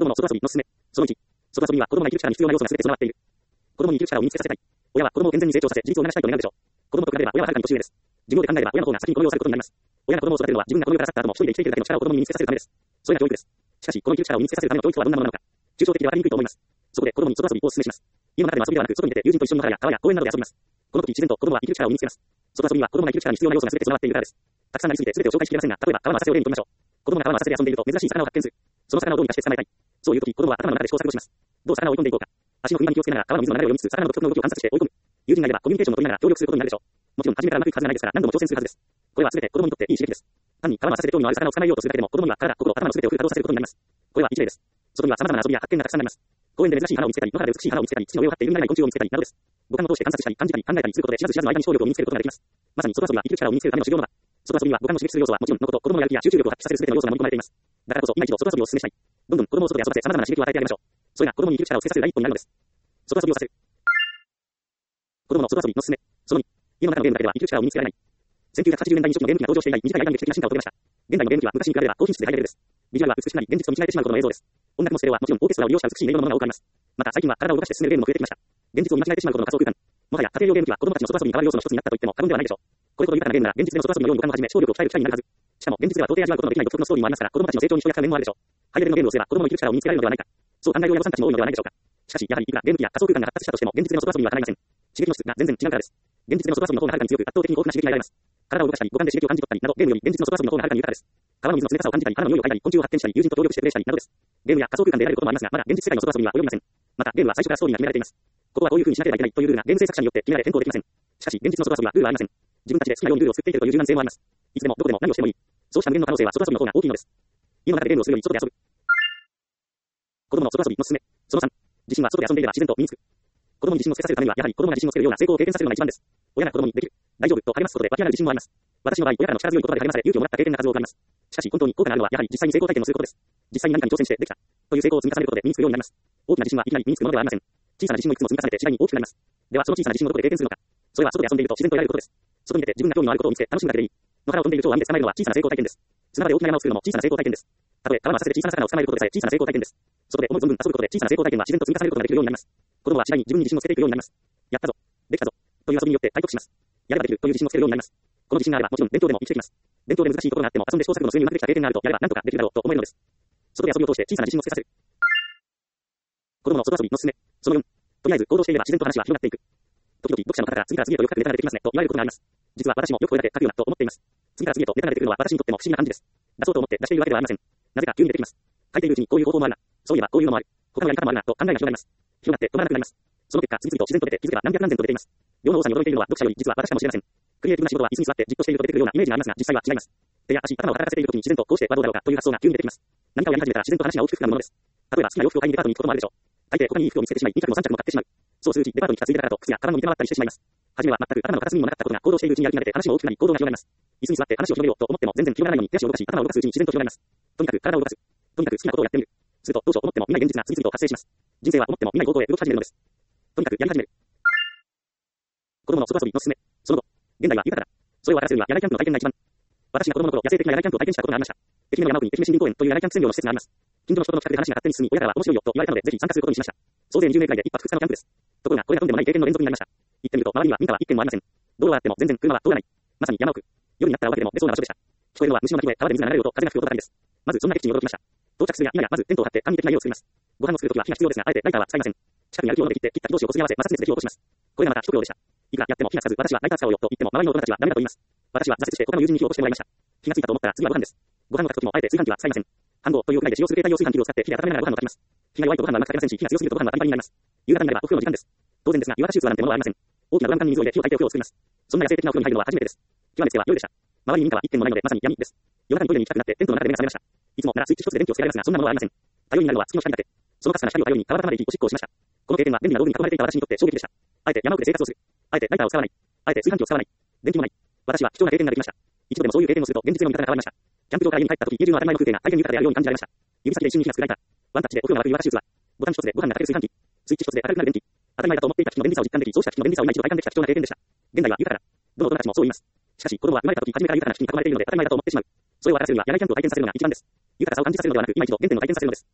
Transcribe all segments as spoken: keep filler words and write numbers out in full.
供の外遊びのすすめ。そのいち、外遊びは子供が生きる力に必要な要素が全て備わっている。子供に生きる力を身につけさせたい。親は子供を健全に成長させ、自立を促したいと願うでしょう。子供と比べれば親ははるかに年上です。寿命で考えれば親の方が先にこの世を去ることになります。親が子供を育てるのは自分がこの世から去った後も一人で生きていけるだけの力を子供に身につけさせるためです。それが教育です。しかし、この生きる力を身につけさせるための教育とはどんなものなのか。抽象的で分かりにくいと思います。そこで子供に外遊びをお勧めします。家の中での遊びではなく、外に出て友人と一緒に野原や川や公園などで遊びます。この時自然と子供は生きる力を身につけます。外遊びには子供が生きる力に必要な要素が全て備わっているからです。たくさんなりすぎて全てを紹介しきれませんが、例えば川の浅瀬を例にとりましょう。子供が川の浅瀬で遊んでいると珍しい魚を発見する。その魚をどうにかして捕まえたい。そういう時、子供は頭の中で試行錯誤します。どう魚を追い込んでいこうか。足の踏み場に気をつけながら川の水の流れを読みつつ、魚の独特の動きを観察して追い込む。友人がいればコミュニケーションを取りながら協力することになるでしょう。もちろん初めからうまくいくはずがないですから何度も挑戦するはずです。これは全て子供にとっていい刺激です。単に川の浅瀬で興味のある魚を捕まえようとするだけでも子供には体、心、頭の全てをフル稼働させることになります。これは一例です。外には様々な遊びや発見がたくさんあります。公園で珍しい花を見つけたり、野原で美しい花を見つけたり、土の上を張っている見慣れない昆虫を見つけたりなどです。五感を通して観察したり、感じたり、考えたりすることで知らず知らずの間に勝力を身につけることができます。まさに外遊びは生きる力を身につけるための修行の場。外遊びは五感を刺激する要素はもちろんのこと、子供のやる気や集中力を発揮させる全ての要素が盛り込まれています。だからこそ今一度外遊びをお勧めしたい。どんどん子供を外で遊ばせ、様々な刺激を与えてあげましょう。それが子供に生きる力をつけさせる第一歩になるのです。外遊びをさせる。子供の外遊びの勧め。そのに、家の中のゲームだけでは生きる力を身につけられない。せんきゅうひゃくはちじゅうねんだいに初期のゲーム機が登場して以来、短い間に劇的な進化を遂げました。現在のゲーム機は昔に比べれば高品質でハイレベルです。ビジュアルは美しくなり、現実と見違えてしまうほどの映像です。音楽のステレオはもちろんオーケストラを利用した美しい音色のものが多くあります。また最近は体を動かして進めるゲームも増えてきました。現実を見間違えてしまうほどの仮想空間。もはや家庭用ゲーム機は子供たちの外遊びに代わる要素の一つになったと言っても過言ではないでしょう。これほど豊かなゲームなら現実での外遊びのように五感をはじめ、聴力を鍛える機会になるはず。しかも現実では到底味わうことのできない独特のストーリーもありますから、子供たちの成長に跳躍した面もあるでしょう。ハイレベルのゲームをすれば子供の生きる力を身につけられるのではないか。そう考える親御さんたちも多いのではないでしょうか。しかし、やはりいくらゲーム機や仮想空間が発達したとしても、現実での外遊びにはかないません。刺激の質が全然違うからです。現実での外遊びの方がはるかに強く圧倒的に豊富な刺激が得られます。体を動かしたり、五感で刺激を感じ取ったりなど、ゲームより現実の外遊びの方がはるかに豊かです。川の水の冷たさを感じたり、花の匂いを嗅いだり、昆虫を発見したり、友人と協力してプレイしたりなどです。ゲームや仮想空間で得られることもありますが、まだ現実世界の外遊びには及びません。また、ゲームは最初からストーリーが決められています。ここはこういう風にしなければいけないというルールがゲーム制作者によって決められ変更できません。しかし、現実の外遊びはルールはありません。自分たちで好きなようにルールを作っているという柔軟性もあります。いつでもどこでも何をしてもいい。そうした無限の可能性は外遊びの方が大きいのです。家の中でゲームをするより外で遊ぶ。子供の外遊びの勧め。そのさん、自身は外で遊んでいれば自然と身につく。子供に自信をつけさせるためには、やはり子供が自信をつけるような成功を経験させるのが一番です。親が子供にできる、大丈夫と励ますことで湧き上がる自信もあります。私の場合、親からの力強い言葉で励まされ勇気をもらった経験が数多くあります。しかし本当に効果があるのはやはり実際に成功体験をすることです。実際に何かに挑戦してできたという成功を積み重ねることで身につくようになります。大きな自信はいきなり身につくものではありません。小さな自信もいくつも積み重ねて次第に大きくなります。ではその小さな自信をどこで経験するのか。それは外で遊んでいると自然と得られることです。外に出て自分が興味のあることを見つけ楽しむだけでいい。野原を飛んでいる蝶を網で捕まえるのは小さな成功体験です。砂場で大きな山を作るのも小さな成功体験です。たとえ川の浅瀬で小さな魚を捕まえることでさえ小さな成功体験です。外で思う存分遊ぶことで小さな成功体験は自然と積み重ねることができるようになります。子供は次第に自分に自信をつけていくようになります。やったぞ、できたぞという遊びによって体得します。やればできるという自信をつけるようになります。この自信があればもちろん勉強でも生きてきます。勉強で難しいところがあっても遊んで試行錯誤の末にうまくできた経験があるとやれば何とかできるだろうと思えるのです。外で遊びを通して小さな自信をつけさせる。子供の外遊びの勧め。そのよん、とりあえず行動していれば自然と話は広がっていく。時々読者の方から次から次へとよく書くネタが出てきますねと言われることがあります。実は私もよくこれだけ書くよなと思っています。次から次へとネタが出てくるのは私にとっても不思議な感じです。出そうと思って出しているわけではありません。なぜか急に出てきます。書いているうちにこういう方法もあるな。そういえばこういうのもある。他のやり方もあるなと考えが広がります。広がって止まらなくなります。その結果次々と自然と出て気づけば何百何千と出ています。量の多さに驚いているのは読者より実は私かもしれません。クリエイティブな仕事は椅子に座ってじっとしていると出てくるようなイメージがありますが実際は違います。手や足、頭を働かせている時に自然とこうしてはどうだろうかという発想が急に出てきます。何かをやり始めたら自然と話が大きく膨らむものです。例えば好きな洋服を買いにデパートに行くこともあるでしょう。大抵他にいい服を見つけてしまいに着もさん着も買ってしまう。そうするうちデパートに来たついでだからと靴やカバンも見て回ったりしてしまいます。初めは全く頭の片隅にもなかったことが行動しているうちにやる気が出て話も大きくなり行動が広がります。椅子に座って話を広げようと思っても全然広がらないのに手足を動かし頭を動かすうちに自然と広がります。とにかく体を動かす。とにかく好きなことをやってみる。するとどうしよう思っても見ない現実が次々と発生します。人生は思っても見ない方向へ動き始めるのです。とにかくやり始める。子供の外遊びの勧め。その後、現代は豊かだ。それを表せるには野外キャンプの体験が一番。私が子供の頃野生的な野外キャンプを体験したことがありました。愛媛の山奥に愛媛森林公園という野外キャンプ専用の施設があります。近所の人との企画で話が勝手に進み、親からは面白いよと言われたのでぜひ参加することにしました。総勢にじゅうめいくらいで一泊ふつかのキャンプです。ところがこれがとんでもない経験の連続になりました。行ってみると周りには民家は一軒もありません。道路はあっても全然車は通らない。まさに山奥。夜になったらわけでも出そうな場所でした。聞こえるのは虫の鳴き声、川で水が流れる音、風が吹く音ばかりです。まずそんな僻地に驚きました。到着するや今やまずテントを張って簡易的な家を作ります。ご飯を作るときは火が必要ですが、あえてライターは使いません。近くにある木を持って切って切った木同士をこすり合わせ摩擦熱で火を起こします。これがまた一苦労でした。いくらやっても火がつかず、私はライター使おうよと言っても周りの大人たちはダメだと言います。私は挫折して他の友人に火を起こしてもらいました。火がついたと思ったら次はご飯です。ご飯を炊くときもあえて炊飯器は使いません。飯盒というくらいで使用する携帯用炊飯器を使って火で温めながらご飯を炊きます。火が弱いとご飯はうまく炊けませんし、火が強すぎるとご飯はパリパリになります。夕方になればお風呂の時間です。当然ですが、湯沸手術はなんてものはありません。大きなドラム缶に水を入れ火を炊いてお風呂を作ります。そんな野生的なお風呂に入るのは初めてです。極めつけは夜でした。周りに民家は一軒もないのでまさに闇です。夜中にトイレに行きたくなってテントの中で目が覚めました。いつもならスイッチ一つで電気をつけられますが、そんなものはありません。頼りになるのは月の光だけ。そのかすかな光を頼りに川端まで行きおしっこをしました。この経験は便利な道具に囲まれていた私にとって衝撃でした。あえて山奥で生活をする。あえてライターを使わない。あえて炊飯器を使わない。電気もない。私は貴重な経験ができました。一度でもそういう経験をすると現実の見方が変わりました。キャンプ場から家に帰った時、家中の当たり前の風景が体験豊かであるように感じられました。指先で一瞬に火がつくライター。ワンタッチでお風呂が沸く湯沸手術は。ボタン一つでご飯が炊ける炊飯器。スイッチ一つで明るくなる電気。当たり前だと思っていた機器の便利さを実感でき、そうした機器の便利さを今一度体感できた貴重な経験でした。現代は豊かだ。どの大人たちもそう言います。しかし子供は生まれた時初めから豊かな機器に囲まれているので当たり前だと思ってしまう。それを表せるには野外キャンプを体験させるのが一番です。豊かさを感じさせるのではなく、今一度原点を体験させるのです。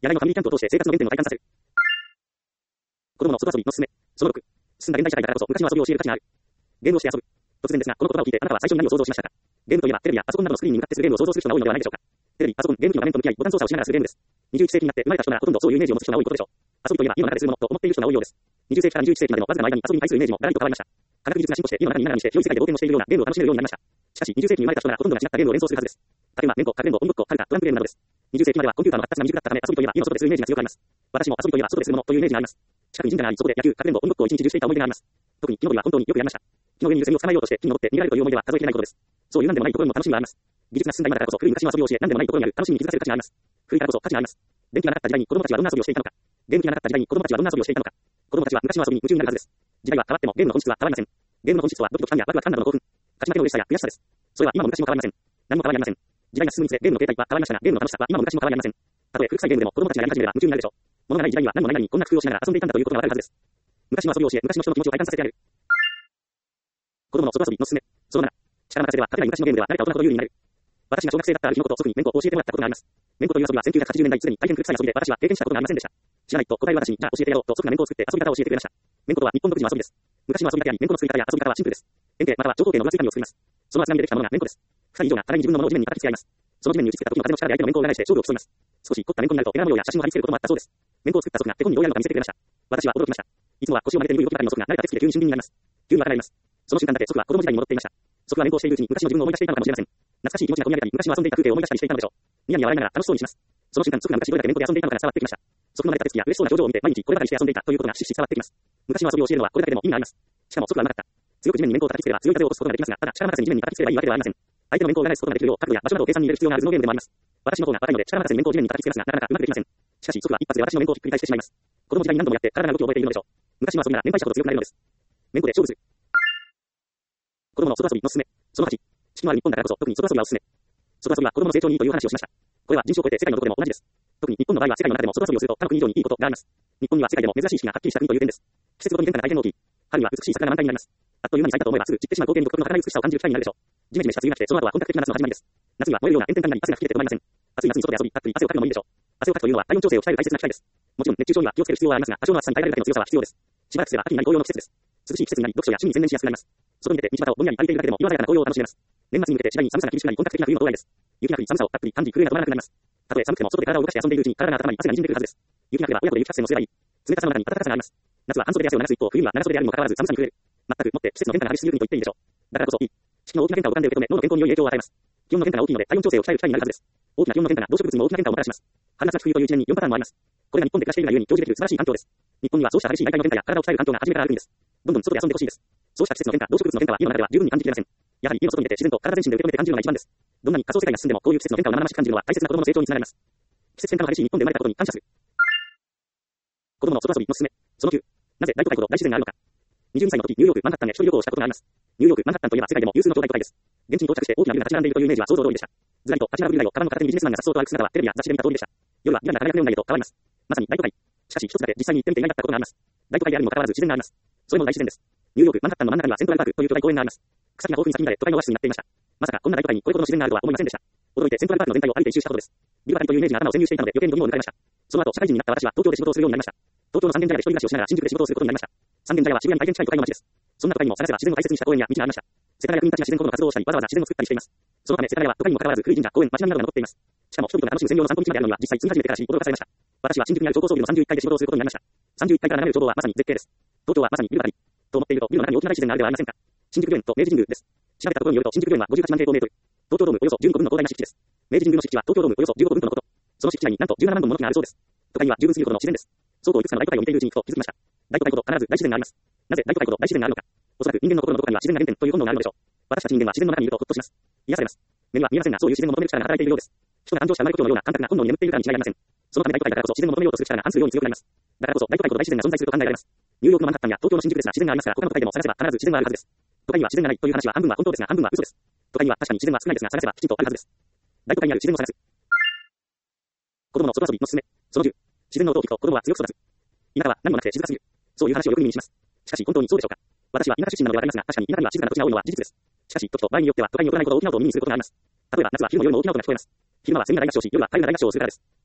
野外のファミリーキャンプを通して生活の原点を体感させる。子供の外遊びのすすめ。そのろく。進んだ現代社会だからこそ昔の遊びを教える価値がある。ゲームをして遊ぶ。突然ですが、この言葉を聞いてあなたは最初に何を想像しましたか？ゲームといえばテレビやパソコンなどのスクリーンに向かってするゲームを想像する人が多いのではないでしょうか。テレビ、パソコン、ゲーム機の画面と向き合いボタン操作をしながらするゲームです。にじゅういっ世紀になって生まれた人ならほとんどそういうイメージを持つ人が多いことでしょう。遊びといえば家の中でするものと思っている人が多いようです。にじゅう世紀からにじゅういっ世紀までのわずかな間に遊びに対するイメージもガラリと変わりました。科学技術が進歩して家の中にいながらにして広い世界で冒険をしているようなゲームを楽しめるようになりました。しかしにじゅう世紀に生まれた人ならほとんどが違ったゲームを連想するはずです。例えば、連呼、かくれんぼ、音ブック、カルタ、トランプゲームなどです。にじゅう世紀まではコンピューターの発達が未熟だったため遊びといえば家の外でするイメージが強くあります。私も遊びといえば外でするものというイメージがあります。近くに神社があり、そこで野球、かくれんぼ、音ブックを一日中していた思い出があります。特に木登りは本当によくやりました。木の上にいるセミを捕まえようとして木に登って逃げられるという思い出は数えきれないことです。そういう何でもないところにも楽しみがあります。技術が進んだ今だからこそ古い昔の遊びを教え何でもないところにある楽しみに気づかせる価値があります。古いからこそ価値があります。電気がなかった時代に子供たちはどんな遊びをしていたのか。電気がなかった時代に子供たちはどんな遊びをしていたのか。子供たちは昔の遊びに夢中になるはずです。時代は変わってもゲームの本質は変わりません。ゲームの本質はドキドキ感やワクワク感などの興奮。勝ち負けの嬉しさや悔しさです。それは今も昔も変わりません。何も変わりありません。時代が進むにつれゲームの形態は変わりましたが、ゲームの楽しさは今も昔も変わりありません。たとえ古臭いゲームでも子供たちがやり始めれば夢中になるでしょう。物がない時代には何もないのにこんな工夫をしながら遊んでいたんだということがわかるはずです。昔の遊びを教え、昔の人の気持ちを体感させてやる。子供の外遊びのすすめ。そのなな。力任せでは勝てない昔のゲームでは誰か大人ほど有利になる。私が小学生だったある日のことを祖父に連呼を教えてもらったことがあります。連呼という遊びはせんきゅうひゃくはちじゅうねんだいすでに大変古臭い遊びで私は経験したことがありませんでした。知らないと答える私にじゃあ教えてやろうと祖父が連呼を作って遊び方を教えてくれました。連呼とは日本独自の遊びです。昔の遊びだけあり、連呼の作り方や遊び方はシンプルです。円形または長方形の分厚い紙を作ります。その厚紙でできたものが連呼です。二人以上が互いに自分のものを地面に叩きつけ合います。その地面に打ちつけた時の風の力で相手の連呼を裏返して勝負を競います。少し凝った連呼になるとエラー模様や写真を貼り付けることもあったそうです。連呼を作った祖父が手本にどうやるのか見せてくれました。私は驚きました。いつもは腰を曲げている動きばかりの祖父が慣れた手つきで急に俊敏になります。急に分かります。その瞬間だけ祖父は子供時代に戻っていました。祖父は連呼をしているうちに昔の自分を思い出していたのかもしれません。懐かしい気持ちが込み上げたり、昔の遊んでいた風景を思い出したりしていたのでしょう。ニヤニヤ笑いながら楽しそうにします。その瞬間、祖父が昔どれだけ連呼で遊んでいたのかが伝わってきました。祖父の慣れた手つきや嬉しそうな表情を見て毎日こればかりして遊んでいたということがしっしり伝わってきます。昔の遊びを教えるのはこれだけでも意味があります。しかも祖父はうまかった。強く地面に連呼を叩きつければ強い風を起こすことができますが、ただ力任せに地面に叩きつければいいわけではありません。相手の連呼を裏返すことができるよう角度や場所などを計算に入れる必要がある頭脳ゲームでもあります。私の方が若いので力任せに連呼を地面に叩きつけますが、なかなかうまくできません。しかし祖父は一発で私の連呼をひっくり返してしまいます。子供時代に何度もやって体が動きを覚えているのでしょう。昔の遊びなら年配者ほど強くなれるのです。連呼で勝負する。子供の外遊びのすすめ。そのはち。四季のある日本だからこそ特に外遊びはおすすめ。外遊びは子供の成長にいいという話をしました。これは人種を超えて世界のどこでも同じです。特に日本の場合は世界の中でも外遊びをすると他の国以上にいいことがあります。日本には世界でも珍しい四季がはっきりした国という点です。季節ごとに変化が大変大きい。春には美しい桜が満開になります。あっという間に咲いたと思えばすぐ散ってしまう光景に独特の儚い美しさを感じる機会になるでしょう。ジメジメした梅雨が来てその後は本格的な夏の始まりです。夏には燃えるような炎天下になり汗が吹き出て止まりません。暑い夏に外で遊びたっぷり汗をかくのもいいでしょう。汗をかくというのは体温調整を鍛える大切な機会です。もちろん熱中症には気をつける必要はありますが、多少の暑さに耐えられるだけの強さは必要です。しばらくすれば秋になり紅葉の季節です。涼しい季節になり読書や趣味に専念しやすくなります。外に出て道端をぼんやり歩いているだけでも色鮮やかな紅葉を楽しめます。年末に向けて次第に寒さが厳しくなり本格的な冬の到来です。雪が降り寒さをたっぷり感じ震えが止まらなくなります。たとえ寒くても外で体を動かして遊んでいるうちに体が温まり汗が滲んでくるはずです。雪が降れば親子で雪合戦をすればいい。冷たさの中に暖かさがあります。夏は半袖で汗を流す一方、冬には長袖であるにもかかわらず寒さに震える。全くもって季節の変化が激しすぎる国と言っていいでしょう。だからこそいい。四季の大きな変化を浮かんで受け止め、脳の健康に良い影響を与えます。気温の変化が大きいので体温調整を鍛える機会になるはずです。大きな気温の変化が動植物にも大きな変化をもたらします。春夏秋冬という一年によんパターンもあります。これが日本で暮らしているがゆえに享受できる素晴らしい環境です。日本にはそうした激しい外界の変化や体を鍛える環境が初めからあるんです。どんどん外で遊んでほしいです。そうした季節の変化、動植物の変化は家の中では十分に感じきれません。やはり家の外に出て自然と体全身で受け止めて感じるのが一番です。どんなに仮想世界が進んでもこういう季節の変化を生々しく感じるのは大切な子供の成長につながります。季節変化の激しい日本で生まれたことに感謝する。子供の外遊びのすすめ。そのきゅう。なぜ大都会ほど大自然があるのか。にじゅうにさいの時、ニューヨーク、マンハッタンで一人旅行をしたことがあります。ニューヨーク、マンハッタンといえば世界でも有数の超大都会です。現地に到着して大きなビルが立ち並んでいるというイメージは想像通りでした。ずらりと立ち並ぶビルをカバンの片手にビジネスマンが颯爽と歩く姿はテレビや雑誌で見た通りでした。夜はビラが輝くような家と変わります。まさに大都会。しかし一つだけ実際に行ってみて意外だったことがあります。大都会であるにもかかわらず自然があります。それも大自然です。ニューヨーク、マンハッタンの真ん中にはセントラルパークという巨大公園があります。草木が豊富に咲き乱れ都会のオアシスになっていました。まさかこんな大都会にこれほどの自然があるとは思いませんでした。驚いてセントラルパークの全体を歩いて一周したことです。ビルばかりというイメージが頭を占有していたので余計に度肝を抜かれました。その後社会人になった私は東京で仕事をするようになりました。東京の三軒茶屋で一人暮らしをしながら新宿で仕事をすることになりました。三軒茶屋は渋谷に大変近い都会の街です。そんな都会にも探せば自然を大切にした公園や道がありました。世田谷区民たちが自然保護の活動をしたりわざわざ自然を作ったりしています。そのため世田谷は都会にもかかわらず古い神社、公園、町並みなどが残っています。しかも人々が楽しむ専用の散歩道まであるのには実際住み始めてからし驚かされました。私は新宿にある超高層ビルのさんじゅういっかいで仕事をすることになりました。さんじゅういっかいから眺める眺望はまさに絶景です。東京はまさにビルばかりと思っているとビルの中に大きな大自然があるではありませんか。新宿御苑と明治神宮です。調べたところによると新宿御苑はごじゅうはちまん平方メートル。東京ドームおよそじゅうにこぶんの広大な敷地です。明治神宮の敷地は東京ドームおよそじゅうごこぶんとのこと。その敷地内になんとじゅうななまんぼんもの木があるそうです。都会には十分すぎるほどの自然です。そうといくつかの大都会を見ているうちにふと気づきました。大都会ほど必ず大自然があります。なぜ大都会ほど大自然があるのか。おそらく人間の心のどこかには自然が原点という本能があるのでしょう。私たち人間は自然の中にいるとほっとします。癒されます。目には見えませんがそういう自然の求める力が働いているようです。人が誕生した生まれ故郷のような感覚が本能に眠っているからに違いありません。そのため大都会だからこそ自然を求めようとする力が反するように強くなります。だからこそ大都会ほど大自然が存在すると考えられます。ニューヨークのマンハッタンや東京の新宿ですが自然がありますから他の都会でも探せば必ず自然があるはずです。都会には自然がないという話は半分は本当ですが半分は嘘です。都会には確かに自然は少ないですが探せばきちんとあるはずです。大都会にある自然を探す。子供の外遊びのすすめ。そのじゅう。自然の音を聞くと子供は強く育つ。田舎は何もなくて静かすぎる。そういう話をよく耳にします。しかし本当にそうでしょうか。私は田舎出身なのでわかりますが確かに田舎には静かな土地が多いのは事実です。しかし時と場合によっては都会に劣らないことを大きな音を耳にすることがあります。例えば夏は昼の夜の大きな音が聞こえます。昼間はセミが大合唱し夜は台風が大合唱をするからです。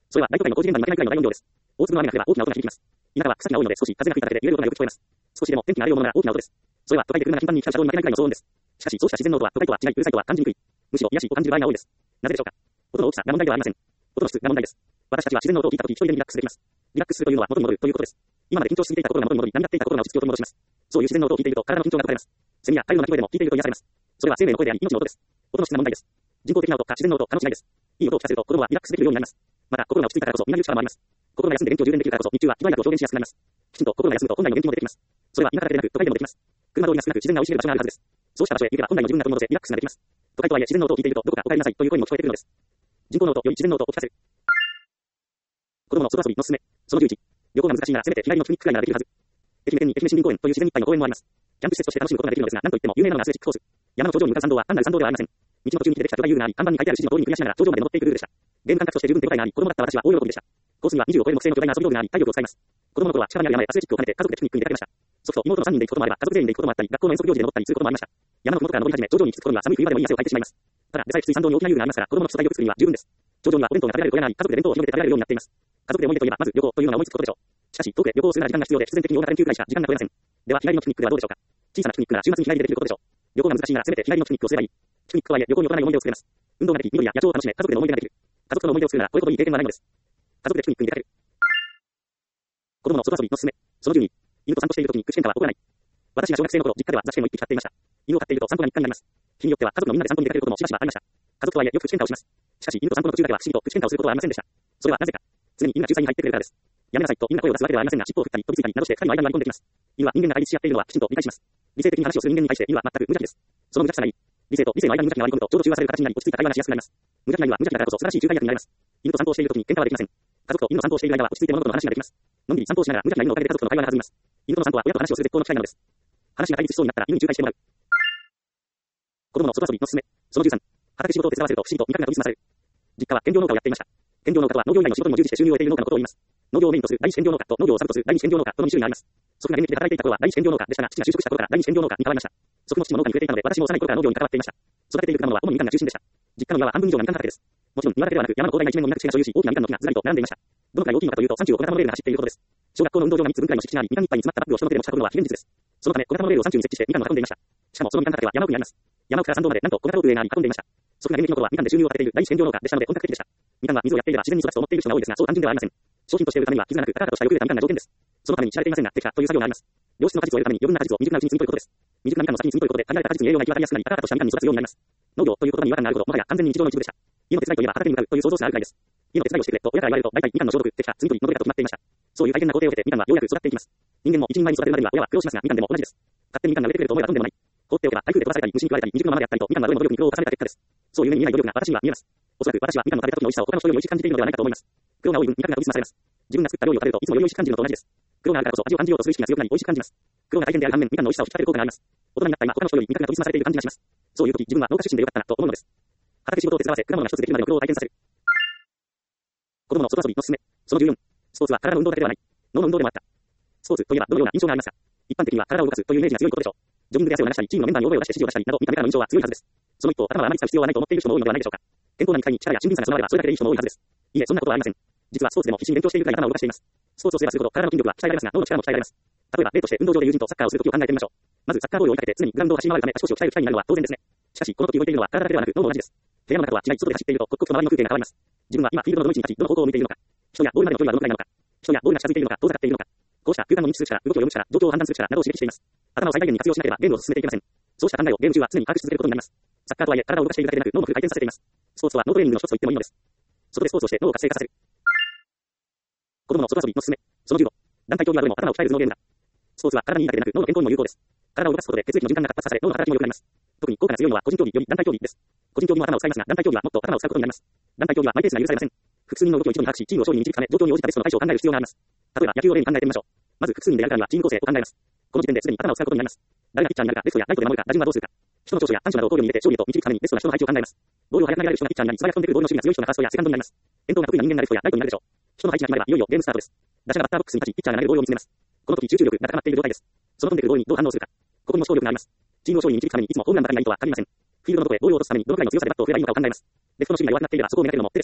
それは大都会の工事現場に負けないくらいの大音量です。大粒の雨が降れば大きな音が響きます。田舎は草木が多いので少し風が吹いただけで揺れる音がよく聞こえます。少しでも天気が荒れるものなら大きな音です。それは都会で車が頻繁に来た車両に負けないくらいの騒音です。しかしそうした自然の音は都会とは違い、うるさいとは感じにくい。むしろ癒しを感じる場合が多いです。なぜでしょうか。音の大きさが問題ではありません。音の質が問題です。私たちは自然の音を聞いたとき一人でリラックスできます。リラックスするというのは元に戻るということです。今まで緊張しすぎていた心が元に戻り、波立っていた心が落ち着きを取り戻します。そういう自然の音を聞いていると体の緊張が解かれます。セミや太陽の鳴き声でも聞いていると癒されます。それは生命の声であり命の音です。音の質が問題です。人工的な音か自然の音かの違いです。いい音を聞かせると子供はリラックスできるようになります。また心が落ち着いたからこそみなぎる力もあります。心が休んで元気を充電できるからこそ日中は喜怒哀楽を表現しやすくなります。きちんと心が休むと本来の元気も出てきます。それは田舎だけでなく都会でもできます。車通りが少なく自然が生い茂る場所があるはずです。そうした場所へ行けば本来の自分が取り戻せリラックスができます。都会とはいえ自然の音を聞いているとどこかお帰りなさいという声も聞こえてくるのです。人工の音より自然の音を聞かせる。子供の外遊びのすすめ。そのじゅういち。旅行が難しいならせめて日帰りのピクニックくらいならできるはず。愛媛県に愛媛市民公園という自然いっぱいの公園もあります。キャンプ施設として楽しむことができるのですが、なんといっても有名なのがアスレチックコース。山の頂上に向かう山道は単なる山道ではありません。道の途中に出てきた巨大遊具があり、看板に書いてある指示の通りにクリアしながら頂上まで登っていくルールでした。ゲーム感覚として十分手応えがあり、子供だった私は大喜びでした。コースにはにじゅうを超える木製の巨大な遊び道具があり、体力を使います。子供の頃は近場にある山へアスレチックを兼ねて家族でピクニックに出かけました。祖父と妹のさんにんで行くこともあれば、家族全員で行くこともあったり、学校の遠足行事で登ったりすることもありました。山の麓から登り始め、頂上に行く頃には寒い冬場でもいい汗をかいてしまいます。ただ、でさえきつい山道に大きな遊具がありますから、子供の基礎体力作りには十分です。頂上にはお弁当が食べられる小屋があり、家族で弁当を広げて食べられるようになっています。家族で思い出といえば、まず旅行というのが思いつくことでしょう。しかし、遠くへ旅行をするなら時間が必要で、必然的に大型連休くらいしか時間が取れません。では、日帰りのピクニックはどうでしょうか。小さなピクニックなら週末に日帰りでできることでしょう。旅行が難しいならせめて日帰りのピクニックをすればいい。ピクニックとはいえ旅行に劣らない思い出を作れます。運動ができ、緑や野鳥を楽しめ、家族での思い出ができる。家族との思い出を作るならこれほどいい経験はないのです。家族でピクニックに出かける。子供の外遊びのすすめ。そのじゅうに。犬と散歩しているときに口喧嘩は起こらない。私が小学生の頃、実家では雑誌も一匹飼っていました。犬を飼っていると散歩が日課になります。日によっては家族のみんなで散歩に出かけることもしばしばありました。家族とはいえよく口喧嘩をします。しかし犬と散歩の途中だけは不思議と口喧嘩をすることはありませんでした。それはなぜか。常に犬が仲裁に入ってくれるからです。やめなさいと犬が声を出すわけではありませんが、尻尾を振ったり飛びついたりなどして二人の間に割り込んできます。犬は人間が対立し合っているのはきちんと理解します。理性的に話をする人間に対して犬は全く無邪気です。その無邪気さがいい。理性と理性の間に無邪気が割り込むとちょうど中和される形になり落ち着いた会話がしやすくなります。無邪気な犬は無邪気だからこそ素晴らしい仲介役になれます。犬と散歩をしているときに喧嘩はできません。家族と犬の散歩をしている間は落ち着いて物事の話ができます。のんびり散歩をしながら無邪気な犬のおかげで家族との会話が弾みます。犬との散歩は親と話をする絶好の機会なのです。話が対立しそうになったら犬に仲介してもらう。子供の外遊びのすすめ。そのじゅうさん。畑仕事を手伝わせると不思議と味覚が研ぎ澄まされる。実家は兼業農家をやっていました。兼業農家とは農業以外の仕事にも従事して収入を得ている農家のことを言います。農業をメインとする第一兼業農家と農業をサブとする第二兼業農家とのに種類があります。祖父が現役で働いていた頃は第一兼業農家でしたが、父が就職した頃から第二兼業農家に変わりました。祖父の父も農家に触れていたので、私も幼い頃から農業に関わっていました。育てている果物は主にみかんが中心でした。実家の庭は半分以上がみかん畑です。もちろん庭だけではなく山の広大な一面もみんな所有し、大きなみかんの木がずらりと並んでいました。どのくらい大きいのかというとさんじゅうを小型モノレールが走っていることです。小学校の運動場がみっつぶんくらいの敷地があり、みかんいっぱいに詰まったバッグを人の手で持ち運ぶのは非現実です。そのため小型モノレールを山中に設置してみかんを運んでいました。しかもそのみかん畑は山奥にあります。山奥から山道までなんと小型ロープウェイがあり運んでいました。祖父が現役の頃はみかんで収入を立てている第一兼業農家でしたので本格的でした。みかんは水をやっていれば自然に育つと思っている人が多いですが、そう単純ではありません。商品として売るためには傷がなく、高々としたよく売れたみかんが条件です。そのために知られていませんが、摘果という作業があります。良質の果実を得るために余分な果実を未熟なうちに摘み取ることです。未熟なみかんの先に摘み取ることで、限られた果実に栄養が行き渡りやすくなり、高々としたみかんに育つようになります。農業という言葉に違和感があるほど、もはや完全に日常の一部でした。家の手伝いといえば畑に向かうという想像すらあるくらいです。家の手伝いをしてくれと親から言われると、大体みかんの消毒、摘果、摘み取り、戻りだと決まっていました。そういう大変な工程を経てみかんはようやく育っていきます。人間も一人前に育てるまでには親は苦労しますが、みかんでも同じです。勝手にみかんが売れてくれると思えばとんでもない。放っておけば台風で飛ばされたり、虫に食われたり、未熟のままであったりと、みかんはどれも努力に苦労を重ねた結果です。そういう目に見えない努力が私には見えます。おそらく私はみかんの食べた時の美味しさを他の人より美味しく感じているのではないかと思います。苦労が多い分、味覚が研ぎ澄まされます。自分が作った料理を食べるといつもより美味しく感じるのと同じです。苦労があるからこそ味を感じようとする意識が強くなり美味しく感じます。苦労が大変である反面、みかんの美味しさを引き立てる効果があります。大人になった今、他の人より味覚が研ぎ澄まされている感じがします。そういう時、自分は農家出身でよかったなと思うのです。畑仕事を手伝わせ、果物が一つできるまでの苦労を体験させる。子供の外遊びのすすめ。そのじゅうよん。スポーツは体の運動だけではない。脳の運動でもあった。スポーツといえばどのような印象がありますか。一般的には体を動かすというイメージが強いことでしょう。ジョギングで汗を流したり、チームのメンバーに覚えを出して指示を出したりなど、見た目からの印象は強いはずです。その一方、頭はあまり使う必要はないと思っている人も多いのではないでしょうか。健康な肉体に力や俊敏さが備わればそれだけでいい人も多いはずです。いいえ、そんなことはありません。実はスポーツでも必死に勉強しているくらい頭を動かしています。スポーツをすればするほど体の筋力は鍛えられますが、脳の力も鍛えられます。例えば例として運動場で友人とサッカーをするときを考えてみましょう。まずサッカーボールを追いかけて常にグラウンドを走り回るため足腰を鍛える機会になるのは当然ですね。しかしこの時動いているのは体だけではなく脳も同じです。部屋の中とは違い、外で走っていると刻々と周りの風景が変わります。自分は今フィールドのどの位置に立ち、どの方向を向いているのか。人やボールまでの距離はどのくらいなのか。人やボールが近づいているのか、遠ざかっているのか。こうした空間の認知する力、動きを読む力、状況を判断する力などを刺激しています。頭を最大限に活用しなければゲームを進めていけません。そうした考えをゲーム中は常に把握し続けることになります。サッカーとはいえ体を動かしているだけでなく脳もフル回転させています。スポーツは脳トレーニングの一つと言ってもいいのです。そこでスポーツをして脳を活性化させる。子供の外遊びのすすめ。そのじゅうご。団体競技はどれも頭を鍛える頭脳ゲームだ。スポーツは体にいいだけでなく脳の健康にも有効です。体を動かすことで血液の循環が活発化され脳の働きも良くなります。特に効果が強いのは個人競技より団体競技です。個人競技も頭を使いますが、団体競技はもっと頭を使うことになります。団体競技はマイペースが許されません。複数人の動きを一度に把握し、チームを勝利に導くため、状況に応じたベストの対処を考える必要があります。例えば野球を例に考えてみましょう。まず複数人でやるからにはチーム構成を考えます。この時点ですでに頭を使うことになります。誰がピッチャーになるか、レフトやライトで守るか、打順はどうするか。人の長所や短所などを考慮に入れて勝利へと導くためにベストな人の配置を考えます。ボールを速く投げられる人がピッチャーになり、素早く飛んでくるボールの守備が強い人がファーストやセカンドになります。遠投が得意な人間がレフトやライトになるでしょう。人の配置が決まればいよいよゲームスタートです。打者がバッターボックスに立ち、ピッチャーが投げるボールを見つめます。この時集中力が高まっている状態です。その飛んでくるボールにどう反応するか。ここにも勝力があります。チームを勝利に導くためにいつもホームランばかりがいいとは限りません。フィールドのどこへボールを落とすためにどのくらいの強さでバットを振ればいいのかを考えます。レフトの守備が弱くなっていればそこをめがけるのも手です。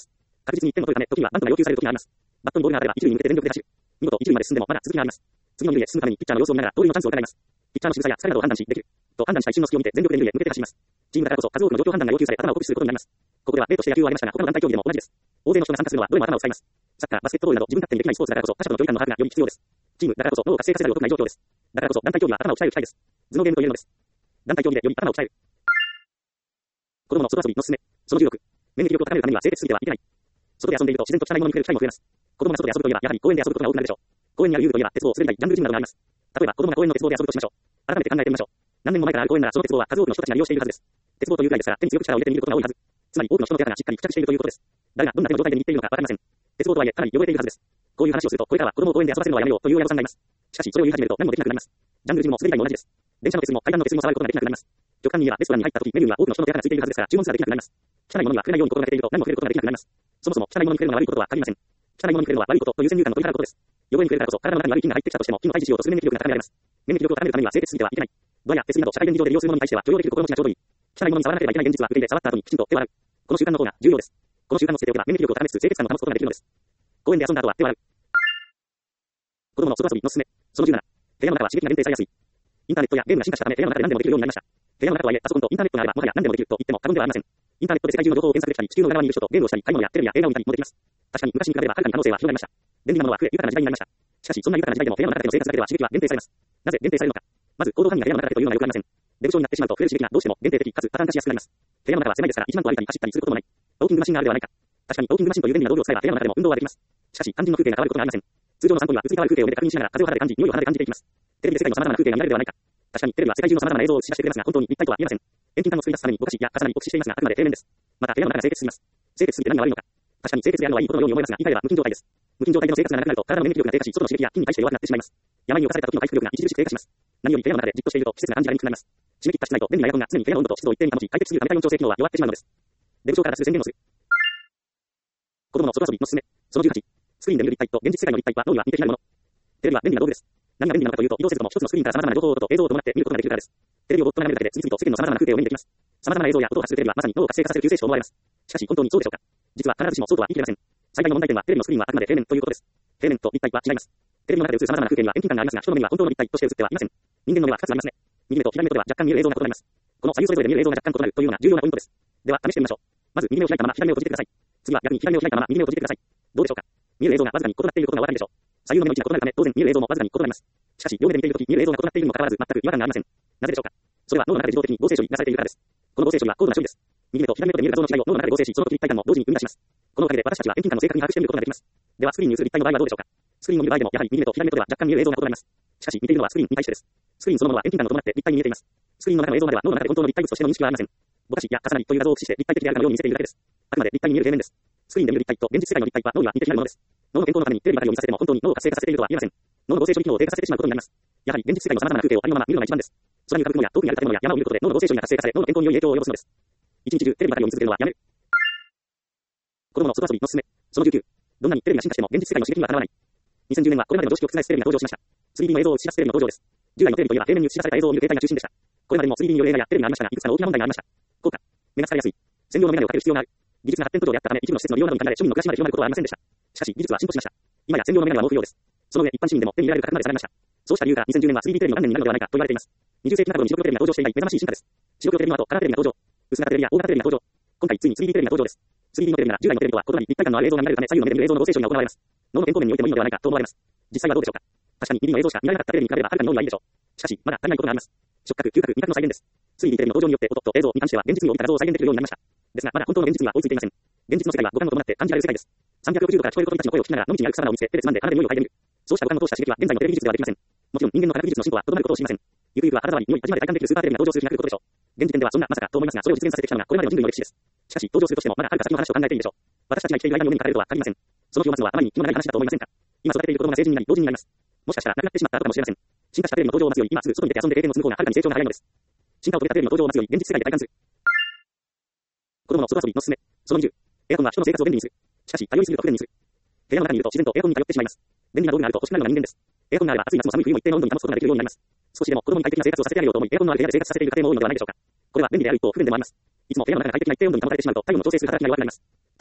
確実にいってんを取るため、時にはバントが要求される時があります。バットにボールが当たれば一塁に向けて全力で走る。見事一塁まで進んでもまだ続きがあります。次の二塁へ進むためにピッチャーの様子を見ながら盗塁のチャンスを伺います。ピッチャーの仕草や疲れなどを判断し、できると判断した一瞬の隙を見て全力で二塁へ向けて走ります。チームだからこそ数多くの状況判断が要求され頭を酷使することになります。ここでは例として野球を挙げましたが、他の団体競技でも同じです。大勢の人が参加するのはどれも頭を使います。サッカー、バスケットボールなど自分勝手にできないスポーツだからこそ他者との距離感の把握がより必要です。チームだからこそ脳を活性化せざるを得ない状況です。だからこそ団体競技は頭を鍛える機会です。頭脳ゲームというのです。団体競技でより頭を鍛える。子供の外遊びのすすめ。そのじゅうろく。免疫力を高めるためには清潔すぎてはいけない。外で遊んでいると自然と汚いものに触れる機会も増えます。子供が外で遊ぶといえばやはり公園で遊ぶことが多くなるでしょう。公園にある遊具といえば鉄棒、滑り台、ジャングルジムなどがあります。例えば子供が公園の鉄棒で遊ぶとしましょう。改めて考えてみましょう。何年も前からある公園ならその鉄棒は数多くの人たちが利用しているはずです。鉄棒というくらいですから手に強く力を入れてみることが多いはず。つまり多くの人の手がしっかり付着しているということです。誰がどんな手の状態で握っているのかわかりません。鉄棒とはいえかなり汚れているはずです。こういう話をするとこれからは子供を公園で遊ばせるのはやめようという親御さんがいます。しかしそれを言い始めると何もできなくなります。ジャングルジムも滑り台も同じです。電車の手すりも階段の手すりも触ることができなくなります。極端に言えばレストランに入った時メニューには多くの人の手がついているはずですから注文すらできなくなります。汚いものには触れないように心がけていると何も触れることができなくなります。そもそも汚いものに触れるのが悪いこととは限りません。汚いものに触れるのは悪いことという先入観の取り払うことです。汚れに触れるからこそ体の中に悪い菌が入ってきたとしても菌を排除しようとする免疫力が高められます。免疫力を高めるためには清潔すぎてはいけない。ドアや手すりなど社会現実上で利用するものに対しては許容できる心持ちがちょうどいい。汚いものに触らなければいけない現実は受け入れ触った後にきちんと手を洗う。この習慣の方が重要です。この習慣をつけておけば免疫力を高めつつ清潔感を保つことができるのです。公園で遊んだ後は手を洗う。子供の外遊びのすすめ。そのじゅうなな。部屋の中は刺激が限定されやすい。インターネットやゲームが進化したため部屋の中で何でもできるようになりました。部屋の中とはいえパソコンとインターネットがあればもはや何でもできると言っても過言ではありません。インターネットで世界中の情報を検索できたり地球の裏側にいる人とゲームをしたり買い物やテレビや映画を見たりもできます。確かに昔に比べればはるかに可能性は広がりました。便利なものは増え豊かな時代になりました。しかしそんな豊かな時代でも部屋の中での生活だけでは刺激は限定されます。なぜ限定されるのか。まず行動範囲が部屋の中でというのがよくありません。出不精になってしまうと増える刺激がどうしても限定的かつパターン化しやすくなります。部屋の中は狭いですからいちまん歩歩いたり走ったりすることもない。ウォーキングマシンがあるではないか。確かにウォーキングマシンという便利な道具を使えば部屋の中でも運動はできます。しかし肝心の空気が変わることがありません。通常の散歩には移り変わる空気を目で確認しながら風を肌で感じ、匂いを肌で感じていきます。テレビで世界の様々な風景が見られるではないか。確かにテレビは世界中の様々な映像を映し出してくれますが本当に立体とは言えません。遠近感を作り出すためにぼかしや重なり酷使していますがあくまで平面です。また部屋の中が清潔すぎます。清潔すぎて何が悪いのか。確かに清潔であるのはいいことのように思いますが、理解は無菌状態です。無菌状態での生活が長くなると体の免疫力が低下し、外の刺激や菌に対して弱くなってしまいます。病に侵された時の回復力が著しく低下します。何より部屋の中でじっとしていると季節が感じられにくくなります。締め切った室内と便利なエアコンが常に部屋の温度と湿度を一定に保ち、快適すぎるため体温調整機能は弱ってしまうのです。出不精から脱する宣言をする。子供の外遊びのすすめ。そのじゅうはち。スクリーンで見る立体と現実世界の立体は脳には似て非なるもの。テレビは便利な道具です。何が便利なのかというと移動せずとも一つのスクリーンから様々な情報を音と映像を伴って見ることができるからです。テレビをぼっと眺めるだけで次々と世間の様々な風景を目にできます。様々な映像や音を発するテレビはまさに脳を活性化させる救世主と思われます。しかし本当にそうでしょうか。実は必ずしもそうとは言い切れません。最大の問題点はテレビのスクリーンはあくまで平面ということです。平面と立体は違います。テレビの中で映る様々な風景には遠近感がありますが、人の目には本当の立体として映ってはいません。人間の目はふたつありますね。右目と左目とでは若干見える映像が異なります。この左右それぞれ見える映像が若干異なるというのが重要なポイントです。では試してみましょう。まず右目を開いたまま左目を閉じてください。次は逆に左目を開いたまま右目を閉じてください。どうでしょうか。見える映像がわずかに異なっていることがお分かりでしょう。左右の目の位置が異なるため当然見える映像もわずかに異なります。しかし両目で見ているとき見える映像が異なっているにもかかわらず全く違和感がありません。なぜでしょうか。それは脳の中で自動的に合成処理がされているからです。この合成処理は高度な処理です。右目と左目とで見える画像の違いを脳の中で合成し、その時立体感も同時に生み出します。このおかげで私たちは遠近感の正確に把握してみることができます。ではスクリーンに映る立体の場合はどうでしょうか。スクリーンを見る場合でもやはり右目と左目とでは若干見える映像が異なります。しかし見ているのはスクリーンに対してです。スクリーンそのものは遠近感を伴って立体に見えています。スクリーンの中の映像までは脳の中で本当の立体物としての認識はありません。ぼかしや重なりという画像を駆使して立体的であるかのように見せているだけです。あくまで立体に見える平面です。スクリーンで見る立体と現実世界の立体は脳には似て非なるものです。脳の健康のためにテレビばかりを見させても本当に脳を活性化させているとは言えません。脳の合成処理機能を低下させてしまうことになります。やはり現実世界の様々な風景をありのまま見るのが一番です。空に浮かぶ雲や遠くにある建物や山を見ることで脳の合成処理が活性化され脳の健康に良い影響を及ぼすのです。一日中テレビばかりを見続けるのはやめる。子供の外遊びのすすめ。そのじゅうきゅう。どんなにテレビが進化しても現実世界の刺激にはかなわない。にせんじゅうねんはこれまでの常識を覆すテレビが登場しました。スリーディー の映像を映し出すテレビの登場です。従来のテレビといえば平面に映し出された映像を見る形態が中心でした。これまでも スリーディー による映画やテレビがありましたが、いくつかの大きな問題がありました。効果。目が疲れやすい。専用のメガネをかける必要がある。技術が発展途上であったため、一部の施設の利用などに限られ、庶民の暮らしまで広まることはありませんでした。しかし、技術は進歩しました。今や専用のメガネはもう不要です。その上、一般市民でも手に入れられる価格まで下がりました。そうした理由からにせんじゅうねんは スリーディー テレビの元年になるのではないかと言われています。にじゅっ世紀中頃に白黒テレビが登場して以来、目覚ましい進化です。白黒テレビの後、カラーテレビが登場。薄型テレビや大型テレビが登場。今回ついに スリーディー テレビが登場です。スリーディー のテレビなら従来のテレビとは異なり立体感のある映像が見られるため、左右の目で見る映像の合成処理が行われます。脳の健康面においてもいいのではないかと思われます。実際はどうでしょうか。確かに耳の映像しか見られなかったテレビに比べればはるかに脳にはいいでしょう。しかし、まだ足りないことがあります。触覚、嗅覚、味覚の再現です。スリーディー テレビの登場によって音と映像に関しては現実に帯びた画像を再現できるようになりました。ですが、まだ本当の現実には追いついていません。現実の世界は五感を伴って感じられる世界です。さんびゃくろくじゅうどから聞こえる子供たちの声を聞きながら野道にある草花を見つけ、手でつまんで鼻で匂いを嗅いでみる。そうした五感を通した刺激は現在のテレビ技術ではできません。もちろん人間の科学技術の進歩はとどまることを知りません。ゆくゆくは肌触り、匂い、味まで体感できるスーパーテレビが登場する日が来ることでしょう。現時点ではそんなまさかと思いますが、それを実現させてきたのがこれまでの人類の歴史です。しかし、登場するとしてもまだはるか先の話を考えていいでしょう。私たちが生きている間にお目にかかれるとは限りません。その日を待つのはあまりに気の長い話だと思いませんか。今育てている子供が成人になり、老人になります。もしかしたら亡くなってしまった後かもしれません。進化したテレビの登場を待つより、今すぐ外に出て遊んで経験を積む方がはるかに成長が早いのです。進化を遂げたテレビの登場を待つより、現実世界で体感する。子供の外遊びのすすめ。そのにじゅう。エアコンは人の生活を便利にする。しかし、通いすぎると不便にする。部屋の中にいると自然とエアコンに頼ってしまいます。便利な道具があると欲しくなるのが人間です。エアコンがあれば暑い夏も寒い冬も一定の温度に保つことができるようになります。少しでも子供に快適な生活をさせてあげようと思い、エアコンのある部屋で生活させている家庭も多いのではないでしょうか。これは便利である一方不便でもあります。いつも部屋の中が快適な一定温度に保たれてしまうと体温の調整する働きが弱くなります。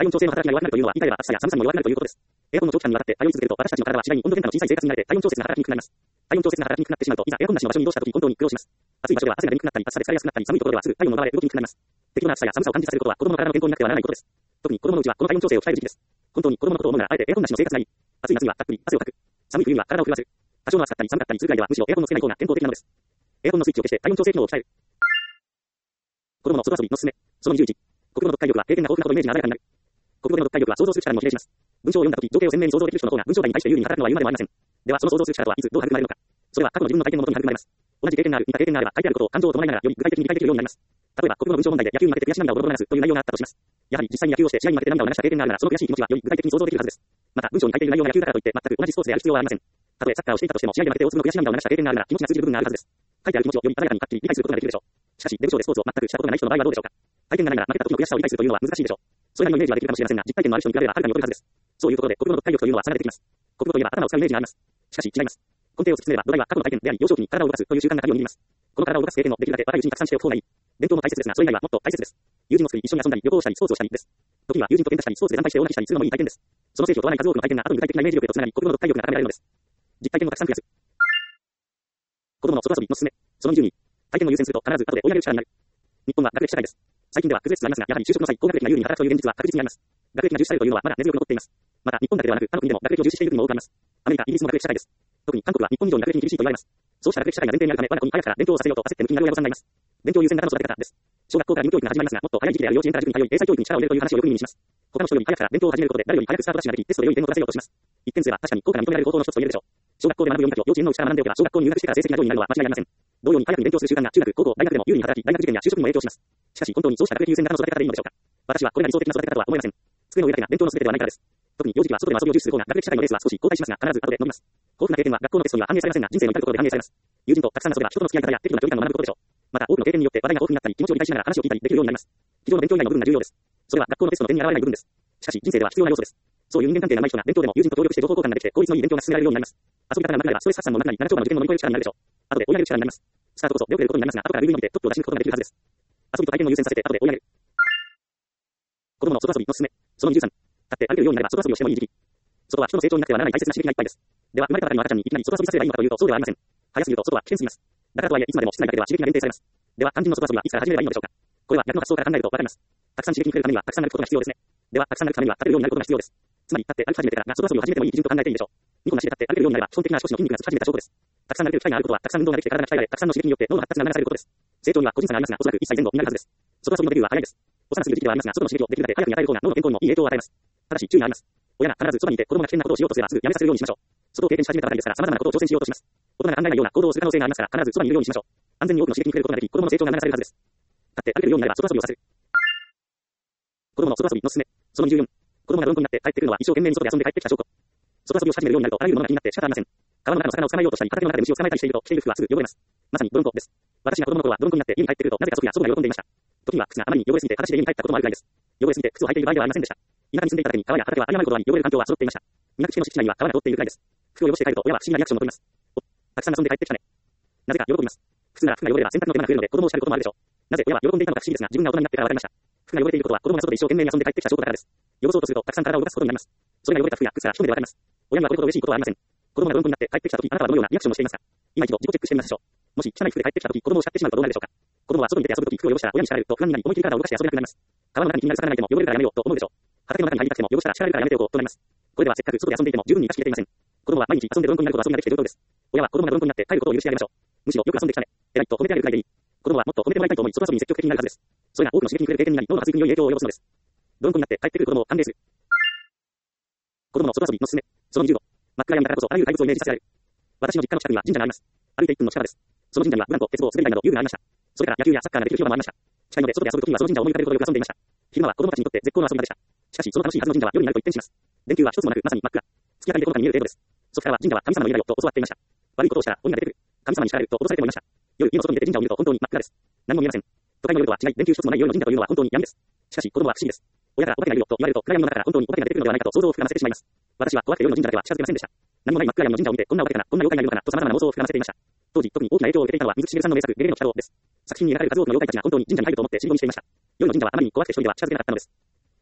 体温調整の働きが弱くなるというのは、言い換えれば暑さや寒さにも弱くなるということです。エアコンの長期間にわたって対応し続けると、私たちの体は次第に温度変化の小さい生活に慣れて体温調節が働きにくくなります。体温調節が働きにくくなってしまうと、いざエアコンなしの場所に移動したとき本当に苦労します。暑い場所では汗が出にくくなったり、暑さで疲れやすくなったり、寒いところではすぐ体温の側へ動きにくくなります。適度な暑さや寒さを感じさせることは子供の体の健康になくてはならないことです。特に子供のうちはこの体温調整を鍛える時期です。本当に子供のことを思うなら、あえてエアコンなしの生活がいい。暑い夏にはたっぷり汗をかく。寒い冬には体を震わせる。多少の暑かったり寒かったりするぐらいではむしろエアコンのつけない方が健康的なのです。エアコンのスイッチを消して体温調整機能を鍛える。子供の外遊びのすすめ。そのにじゅういち。国語の読解力は経験が豊富なほどイメージが鮮やかになる。国語での読解力は想像する力にも比例します。文章を読んだとき、情景を鮮明に想像できる人の方が文章題に対して有利に働くのは言うまでもありません。では、その想像する力とはいつどう育まれるのか。それは過去の自分の体験のもとに育まれます。同じ経験がある、似た経験があれば、書いてあることを感情を伴いながらより具体的に理解できるようになります。例えば、国語の文章問題で野球に負けて悔し涙をボロボロ流すという内容があったとします。やはり実際に野球をして試合に負けて涙を流した経験があるなら、その悔しい気持ちはより具体的に想像できるはずです。また、文章に書いている内容が野球だからといって全く同じスポーツである必要はありません。たとえサッカーをしていたとしても試合で負けて大粒の悔し涙を流した経験があるなら気持ちが通じる部分があるはずです。書いてある気持ちをより鮮やかにはっきり理解することができるでしょう。しかし、出口でスポーツを全くしたことがない人の場合はどうでしょうか。体験がないなら負けた時の悔しさを理解するというのは難しいでしょう。それなりのイメージはできるかもしれませんが、実体験のある人に比べればはるかに劣るはずです。そういうことで、国語の読解力というのは差が出てきます。国語といえば頭を使うイメージがあります。しかし、違います。根底を突き詰めれば、土台は過去の体験であり、幼少期に体を動かすという習慣が鍵を握ります。この体を動かす経験をできるだけ若いうちにたくさんしておく方がいい。伝統も大切ですが、それ以外はもっと大切です。友人を作り、一緒に遊んだり、旅行をしたり、スポーツをしたりです。時には友人と喧嘩したり、スポーツで団体して大泣きしたりするのもいい体験です。その成否を問わない数多くの体験が後に具体的なイメージ力へとつながり、国語の読解力が高められるのです。実体験をたくさん増やす。子供の外遊びのすすめ。そのにじゅうに。体験を優先すると必ず後で追い上げる力になる。日本は学歴社会です。最近では崩れつつありますが、やはり就職の際、高学歴が有利に働くという現実は確実にあります。学歴が重視されるというのはまだ根強く残っています。また、日本だけではなく、他の国でも学歴を重視している国も多くあります。アメリカ、イギリスも学歴社会です。特に韓国は日本以上に学歴に厳しいと言われます。そうした学歴社会が前提にあるため、我が子に早くから勉強をさせようと焦って向きになる親御さんがいます。勉強優先型の育て方です。小学校から義務教育が始まりますが、もっと早い時期である幼稚園から塾に通い、英才教育に力を入れるという話をよく耳にします。他の人より早くから勉強を始めることで誰より早くスタートダッシュができ、テストで良い点を取らせようとします。一点数は確かに効果が認められる方法の一つと言えるでしょう。小学校で学ぶ読み書きを幼稚園のうちから学んでおけば、小学校に入学してから成績が上位になるのは間違いありません。同様に早くに勉強する習慣が中学、高校、大学でも有利に働き、大学受験や就職にも影響します。しかし本当にそうした学歴優先型の育て方でいいのでしょうか。私はこれが理想的な育て方とは思えません。机の上だけが勉強の全てではないからです。特に幼児期は外での遊びを重視する方が学歴社会のレースは少し後退しますが、必ず後で伸びます。豊富な経験は学校のテストには反映されませんが、人生の至るところで反映されます。友人とたくさん遊べば人との付き合い方や適度な距離感を学ぶことでしょう。また多くの経験によって話題が豊富になったり、気持ちを理解しながら話を聞いたりできるようになります。机上の勉強以外の部分が重要です。それは学校のテストの点に現れない部分です。しかし人生では必要な要素です。そういう人間関係がない人が勉強でも友人と協力して情報交換ができて効率のいい勉強が進められるようになります。遊び方がなくなればストレス発散もなくなり、長丁場の受験も乗り越える力になるでしょう。後で追い上げる力になります。スタートこそ出遅れることになりますが、後からぐいぐい伸びてトップを出し抜くことができるはずです。遊びと体験を優先させて後で追い上げる。子供の外遊びのすすめ。そのにじゅうさん。立って歩けるようになれば外遊びをしてもいい時期。外は人の成長になくてはならない大切な刺激がいっぱいです。では生まれたばかりの赤ちゃんにいきなり外遊びさせればいいのかというとそうではありません。早すぎると外は危険すぎます。だからとはいえいつまでも室内だけでは刺激が限定されます。では肝心の外遊びはいつから始めればいいのでしょうか。これは逆の発想から考えるとわかります。たくさん刺激に触れるためにはたくさん歩くことが必要ですね。ではたくさん歩くためには立てるようになることが必要です。つまり立って歩き始めてからが外遊びを始めてもいい基準と考えていいでしょう。にこなしで立って歩けるようになれば基本的な足腰の筋肉がつき始めた証拠です。たくさん歩ける機会があることはたくさん運動ができて体が鍛えられ、たくさんの刺激によって脳の発達が促されることです。成長には個人差がありますが、おそらくいっさいぜん後になるはずです。外遊びのデビューは早いです。幼すぎる時期ではありますが、外の刺激をできるだけ早くに与える方が脳の健康にもいい影響を与えます。ただし注意があります。親が必ずそばにいて子供が危険なことをしようとすればすぐやめさせるようにしましょう。外を経験し始めたばかりですから様々なことを挑戦しようとします。大人が考えないような行動をする可能性がありますから必ずそばにいるようにしましょう。安全に多くの刺激に触れることができ、子供の成長が促されるはずです。立って歩けるようになれば外遊びをさせる。子供の外遊びのすすめ。そのにじゅうよん。子供がどんこになって帰ってくるのは一生懸命に外で遊んで帰ってきた証拠。外遊びをし始めるようになるとあらゆるものが気になって仕方ありません。川の中の魚を捕まえようとしたり、畑の中で虫を捕まえたりしていると着ている服はすぐ汚れます。まさにドロンコです。私が子供の頃はドロンコになって家に帰ってくるとなぜか祖父や祖母が喜んでいました。時には靴があまりに汚れすぎて裸足で家に帰ったこともあるくらいです。汚れすぎて靴を履いている場合ではありませんでした。田舎に住んでいただけに川や畑は有り余ることに汚れる環境は揃っていました。田舎地区の敷地内には川が通っているくらいです。服を汚して帰ると親は不思議なリアクションを取ります。お、たくさん遊んで帰ってきたね。なぜか喜びます。靴なら服が汚れれば洗濯の手間が増えるので子供を叱ることもあるでしょう。なぜ親は喜んでいたのか不思議ですが、自分が大人になってから分かりました。服が汚れていることは子供が外で一生懸命に遊んで帰ってきた証拠だからです。汚そうとするとたくさん体を動かすことになります。それが汚れた服や靴から一目で分かります。親にはこれほど嬉しいことはありません。子供がドロンコになって帰ってきたとき、あなたはどのようなリアクションをしていますか。今一度自己チェックしてみましょう。もし汚い服で帰ってきたとき、子供を叱ってしまうとどうなるでしょうか。子供は外に出て遊ぶとき服を汚したら親に叱られると不安になり思い切り体を動かして遊べなくなります。川の中に気になる魚がいても汚れるからやめようと思うでしょう。畑の中に入りたくても汚したら叱られるからやめておこうとなります。これではせっかく外で遊んでいても十分に生かしきれていません。子供は毎日遊んでドロンコになることは遊びができていることです。親は子供がドロンコになって帰ることを許してあげましょう。むしろよく遊んできたね。偉いと褒めてあげるくらいでいい。子供はもっと褒めてもらいたいと思い、外遊びに積極的になるはずです。それが多くの刺激に触れる経験になり、脳の発育に良い影響を及ぼすのです。ドロンコになって帰ってくる子供を歓迎する。子供の外遊びのすすめ。そのにじゅうご。真っ暗闇だからこそあらゆる怪物をイメージさせられる。私の実家の近くには神社があります。歩いていっぷんの近場です。その神社にはブランコ、鉄棒、滑り台など遊具がありました。それから野球やサッカーができる広場もありました。近いので外で遊ぶときにはその神社を思い浮かべることでよく遊んでいました。昼間は子供たちにとって絶好の遊び場でした。しかしその楽しいはずの神社は夜になると一変します。電球は一つもなくまさに真っ暗。月明かりでこの中に見える程度です。そこからは神社は神様の家だよと教わっていました。悪いことをしたら鬼が出てくる。神様に叱られると脅されてもいました。夜家の外に出て神社を見ると本当に真っ暗です。何も見えません。都会の夜とは違い電球一つもない夜の神社というのは本当に闇です。しかし子供は不思議です。親からお化けがいるよと言われると暗闇の中から本当にお化けが出てくるのではないかと想像を膨らませてしまいます。私は怖くて夜の神社だけは近づけませんでした。何もない真っ暗闇の神社を見てこんなお化けかな、こんな妖怪がいるのかなと様々な妄想を膨らませていました。当時特に大きな影響を受けていたのは水木しげるさんの名作ゲレの鬼太郎です。作品に描かれる数多くの妖怪たちが本当に神社に入ると思って尻込みしていました。夜の神社はあまりに怖くて一人では近づけなかったのです。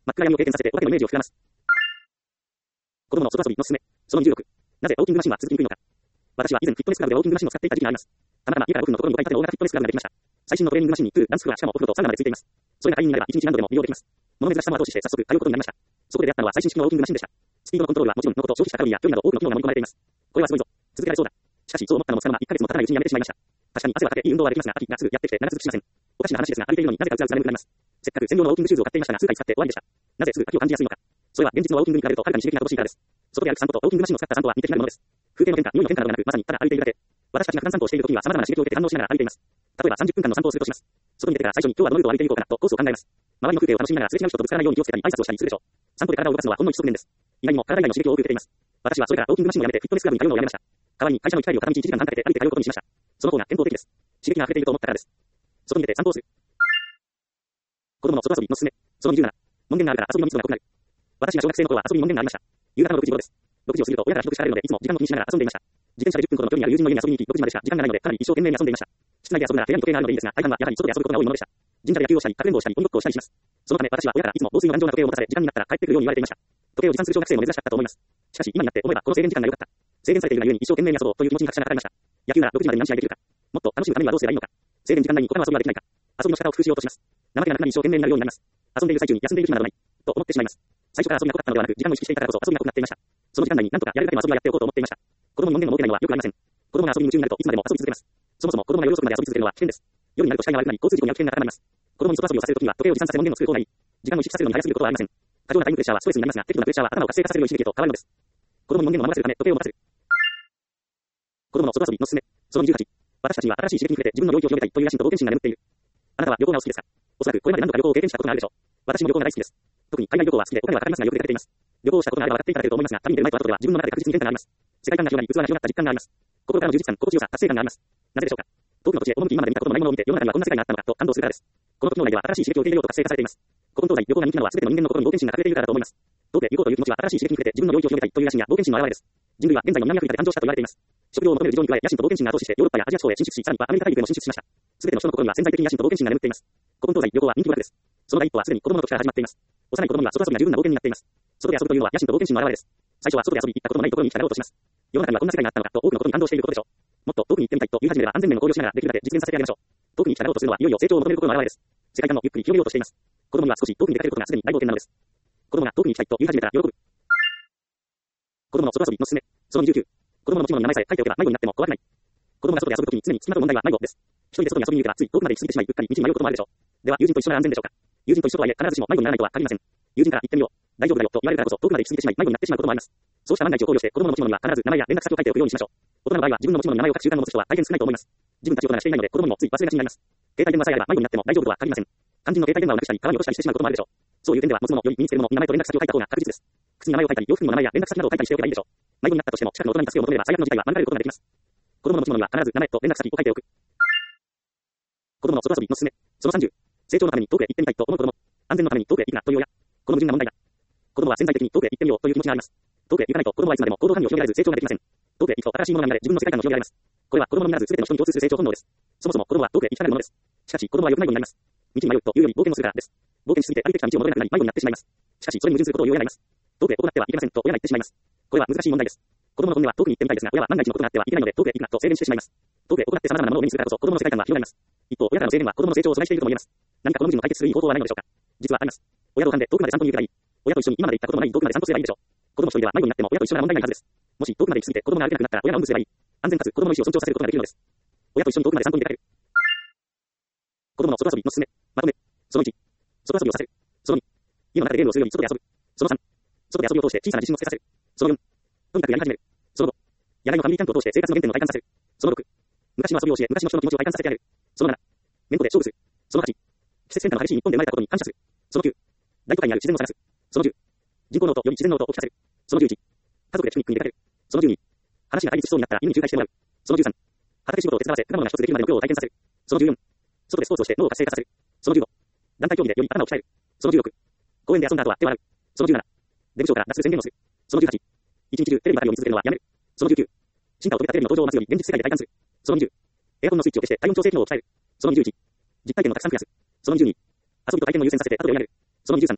真っ暗闇を経験させて、お化けのイメージを膨らます。子供の外遊びのすすめ。そのにじゅうろく。なぜウォーキングマシンは続きにくいのか。私は以前フィットネスクラブでウォーキングマシンを使っていた時期があります。たまたま家からごふんのところにごかい建ての大型フィットネスクラブができました。最新のトレーニングマシンにプール、ダンスフロア、しかもお風呂とサウナまでついています。それが会員になればいちにち何度でも利用できます。物珍しさも後押しして早速通うことになりました。そこで出会ったのは最新式のウォーキングマシンでした。スピードのコントロールはもちろんのこと、消費者カロリーや距離など多くの機能が盛り込まれています。これはすごいぞ。続けられそうだ。しかし、そう思ったのもつかの間いっかげつも経たないうちにやめてしまいました。確かに汗はかけ、いい運動はできますが、秋、夏やってきて長続きしません。おかしな話ですが、歩いているのになぜかうずうず眠くなります。せっかく専用のウォーキングシューズを買っていましたが、数回使って終わりでした。なぜすぐ秋を感じやすいのか。それは現実のウォーキングに比べるとはるかに刺激が乏しいからです。外で歩く散歩とウォーキングマシンを使った散歩は似て非なるものです。風景の変化、匂いの変化などではなく、まさにただ歩いているだけ。私たちが普段散歩をしている時には様々な刺激を受けて反応しながら歩いています。例えばさんじゅっぷんかんの散歩をするとします。外に出てから最初に今日はどのルートを歩いていこうかなとコースを考えます。周りの風景を楽しみながらすれ違う人とぶつからないように気をつけたり挨拶をしたりするでしょう。散歩で体を動かすのはほんの一側面です。意外にも体以外の刺激を多く受けています。私はそれからウォーキングマシンをやめてフィットネスクラブに通うのをやめました。代わりに会社の行き帰りを片道いちじかんはんかけて歩いて通うことにしました。その方が健康的です。刺激が溢れていると思ったからです。外に出て散歩をする。子供の外遊びのすすめ。そのにじゅうなな。門限があるから遊びの密度が濃くなる。私が小学生の頃は遊びに門限がありました。夕方のろくじ頃です。ろくじを過ぎると親から既読されるのでいつも時間を気にしながら遊んでいました。自転車でじゅっぷんほどの距離にある友人の家に遊びに行き、ろくじまでしか時間がないのでかなり一生懸命に遊んでいました。室内で遊ぶなら部屋に時計があるのでいいですが、大半はやはり外で遊ぶことが多いものでした。神社で野球をしたり、かくれんぼをしたり、鬼ごっこをしたりします。そのため私は親からいつも防水の頑丈な時計を持たされ、時間になったら帰ってくるように言われていました。時計を持参する小学生も珍しかったと思います。しかし今になって思えばこの制限時間が良かった。制限されているがゆえに一生懸命に遊ぼうという気持ちに拍車がかかりました。野球ならろくじまでに何試合できるか。もっと楽しむためにはどうすればいいのか。制限時間内に他の遊びはできないか。遊びの仕方を工夫しようとします。怠けなくなり一生懸命になるようになります。遊んでいる最中に休んでいる暇などない。と思ってしまいます。最初から遊びが濃かったのではなく、時間を意識していたからこそ遊びが濃くなっていました。その時間内に何とかやれるだけの遊びをやっておこうと思っていました。子供に門限を設けないのは良くありません。子供が遊びに夢中になるといつまでも遊び続けます。そもそも子供が夜遅くまで遊び続けるのは危険です。夜になると視界が悪くなり、交通事故に遭う危険が高まります。子供に外遊びをさせるときには時計を持参させ門限を作る方がいい。時間を意識させるのに早すぎることはありません。過剰なタイムプレッシャーはストレスになりますが、適度なプレッシャーは頭を活性化させる良い刺激へと変わるのです。子供に門限を守らせるため時計を持たせる。子供の外遊びのすすめ。そのにじゅうはち。私たちには新しい刺激に触れて自分の領域を広げたいという野心と冒険心が眠っている。あなたは旅行がお好きですか。おそらくこれまで何度か旅行を経験したことがあるでしょう。私も旅行が大好きです。特に海外旅行は好きでお金はかかりますがよく出かけています。旅行をしたことがあれば分かっていただけると思いますが、旅に出る前と後では自分の中で確実に変化があります。世界観が広がり、器が広がった実感があります。心からの充実感、心地よさ、達成感があります。なぜでしょうか。遠くの土地へ赴き今まで見たことのないものを見て世の中にはこんな世界があったのかと感動するからです。この時の内では新しい刺激を受け入れようと活性化されています。ここの東西、旅行が人気なのは全ての人間の心に冒険心が隠れているからだと思います。遠くへ行こうという気持ちは新しい刺激に触れて自分の領域を広げたいという野心や冒険心の表れです。人類は現在の南アフリカで誕生したと言われています。食料を求める事情に加え、野心と冒険心が後押ししてヨーロッパやアジア地方へ進出し、さらにはアメリカ大陸へも進出しました。すべての人の心には潜在的に野心と冒険心が眠っています。ここの東西、旅行は人気の楽です。その第一歩はすでに子供の時から始まっています。幼い子供には外遊びが十分な冒険になっています。外で遊ぶというのは野心と冒険心の表れです。最初は外で遊び行ったことのないところに来たがろうとします。世の中にはこんな世界があったのかと多くのことに感動していることでしょう。もっと遠くに行ってみたいと言い始めれば安全面を考慮しながらできるだけ実現させてあげましょう。遠くに来たがろうとするのはいよいよ成長を求める心の表れです。世界観をゆっくり広げようとしています。子供には少し遠くに出かけることがすでに大冒険なのです。子供が遠くに行きたいと言い始めたら喜ぶ。子供の外遊びのすすめ。そのにじゅうきゅう。子供の持ち物の名前さえ書いておけば迷子になっても怖くない。子供が外で遊ぶときに常に付きまとう問題は迷子です。一人で外に遊びに行けばつい遠くまで行き過ぎてしまい、うっかり道に迷うこともあるでしょう。では友人と一緒なら安全でしょうか。友人と一緒とはいえ必ずしも迷子にならないとは限りません。友人から言ってみよう。大丈夫だよと言われるからこそ遠くまで行き過ぎてしまい迷子になってしまうこともあります。そうした万が一を考慮して子供の持ち物には必ず名前や連絡先を書いておくようにしましょう。大人の場合は自分の持ち物に名前を書く習慣を持つ人は大変少ないと思います。自分たちをならしていないので子供にもつい忘れがちになります。携帯電話さえあれば迷子になっても大丈夫とは限りません。肝心の携帯電話をなくしたり川に落としたりしてしまうこともあるでしょう。そういう点では持つものより身につけるものに名前と連絡先を書いた方が確実です。靴に名前を書いたり洋服にも名前や連絡先などを書いたりしておけばいいでしょう。迷子になったとしても近くの大人に助けを求めれば最悪の事態は免れることができます。子供の持ち物には必ず名前と連絡先を書いておく。子供の外遊びのすすめ。そのさんじゅう。成長のために遠くへ行ってみたいと思う子供。安全のために遠くへ行くなという親。この矛盾な問題だ。子供は潜在的に遠くへ行ってみようという気持ちがあります。遠くへ行かないと子供はいつまでも行動範囲を広げられず成長ができません。遠くへ行くと新しいものが見られ自分の世界観も広げられます。これは子供のみならず全ての人に共通する成長本能です。そもそも子供は遠くへ行きたがるものです。しかし子供は良くないようになります。道に迷うというより冒険をするからです。冒険しすぎて歩いてきた道を戻れなくなり迷子になってしまいます。しかしそれに矛盾することを言う親がいます。遠くへ行ってはいけませんと親が言ってしまいます。これは難しい問題です。子供の本音は遠くに行ってみたいですが親は万が一のことがあってはいけないので遠くへ行くなと制限してしまいます。遠くへ行って様々なものを目にするからこそ子供の世界観は広がります。一方親からの制限は子供の成長を阻害しているとも言えます。何かこの矛盾を解決するいい方法はないのでしょうか。実はあります。親と噛んで遠くまで散歩に行けばいい。親と一緒に今まで行ったことのない遠くまで散歩すればいいでしょう。子供一人では迷子になっても親と一緒なら問題ないはずです。もし遠くまで行き過ぎて子供が歩けなくなったら親がおんぶすればいい。安全かつ子供の意思を尊重させることができるのです。親と一緒に遠くまで散歩に出かける。子供の外遊びのすすめ。まとめ。そのいち。外遊びをさせる。そのに。家の中でゲームをするより外で遊ぶ。そのさん。外で遊びを通して小さな自信をつけさせる。そのよん。とにかくやり始める。そのご。野外のファミリーキャンプを通して生活の原点を体感させる。そのろく。昔の遊びを教え、昔の人の気持ちを体感させてあげる。そのなな。メンコで勝負する。そのはち。季節変化の激しい日本で生まれたことに感謝する。そのきゅう。大都会にある自然を探す。そのじゅう。人工の音より自然の音を聞かせる。そのじゅういち。家族でピクニックに出かける。そのじゅうに。話が対立しそうになったら犬に仲介してもらう。そのじゅうさん。畑仕事を手伝わせ、果物が一つできるまでの苦労を体験させる。そのじゅうよん。外でスポーツをして脳を活性化させる。そのじゅうご。団体競技でより頭を鍛える。そのじゅうろく。公園で遊んだ後は手を洗う。そのじゅうなな。出口から脱する宣言をする。そのじゅうはち。一日中テレビばかりを見続けるのはやめる。そのじゅうきゅう。進化を遂げたテレビの登場を待つより現実世界で体感する。そのにじゅう。エアコンのスイッチを消して体温調整機能を鍛える。そのにじゅういち。実体験をたくさん増やす。そのにじゅうに。遊びと体験を優先させて後で追い上げる。そのにじゅうさん。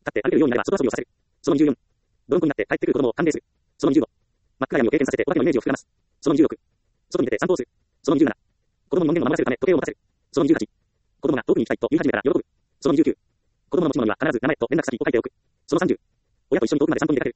って歩けるようになれば外遊びをさせる。そのにじゅうよん。泥んこになって帰ってくる子供を歓迎する。そのにじゅうご。真っ暗闇を経験させてお化けのイメージを膨らます。そのにじゅうろく。外に出て散歩をする。そのにじゅうなな。子供の門限を守らせるため時計を持たせる。そのにじゅうはち。子供が遠くに行きたいと言い始めたら喜ぶ。そのにじゅうきゅう。子供の持ち物には必ず名前と連絡先を書いておく。そのさんじゅう。親と一緒に遠くまで散歩に出かける。